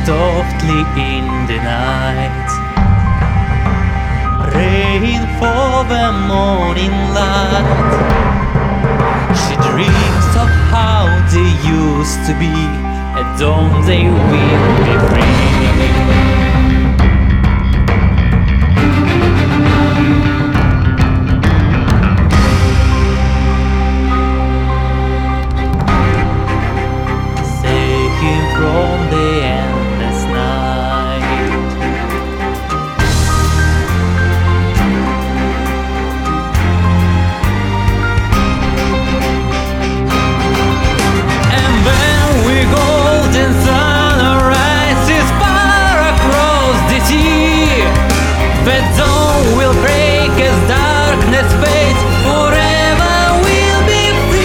softly in the night, praying for the morning light. She dreams of how they used to be, at dawn they will be free. From the endless night, and when we golden sun rises far across the sea, the dawn will break as darkness fades. Forever we'll be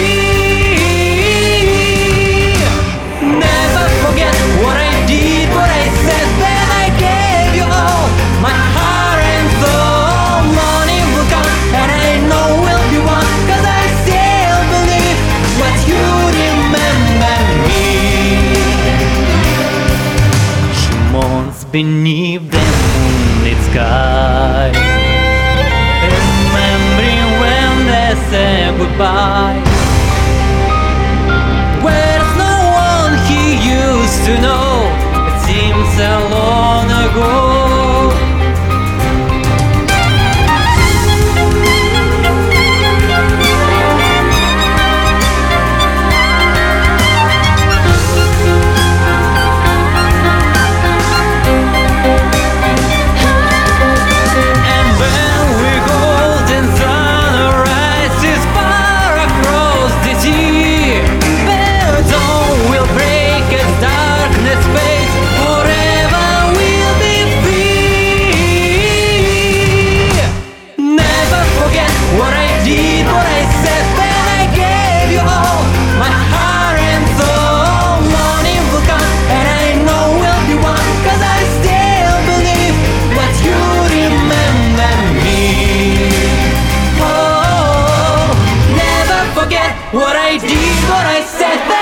free. Never forget what I did, what I said when I gave you all my heart and soul. Morning will come and I know we'll be one, 'cause I still believe what you remember me. She mourns beneath the moonlit sky, remembering when they said goodbye. Where's no one he used to know? It seems so long ago. And when we golden sun rises far across the sea, the dawn will break as darkness fades. Forever we'll be free. Never forget what I did, what I said when I gave you all my heart and soul. Morning will come and I know we'll be one, 'cause I still believe what you remember me. Oh, never forget what I did, what I said.